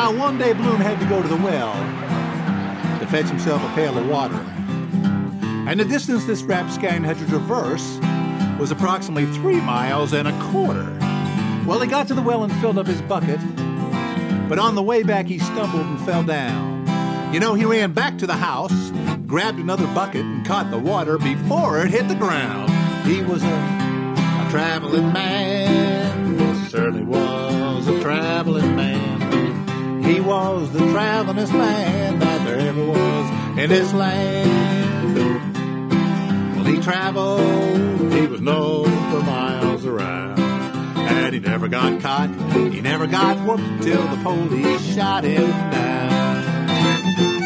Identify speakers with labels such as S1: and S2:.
S1: Now, one day Bloom had to go to the well to fetch himself a pail of water. And the distance this rapscallion had to traverse was approximately 3 miles and a quarter. Well, he got to the well and filled up his bucket, but on the way back he stumbled and fell down. You know, he ran back to the house, grabbed another bucket, and caught the water before it hit the ground. He was a traveling man. He certainly was a traveling man. He was the travelingest man that there ever was in this land. Well, he traveled, he was known for miles around. And he never got caught, he never got whooped till the police shot him down.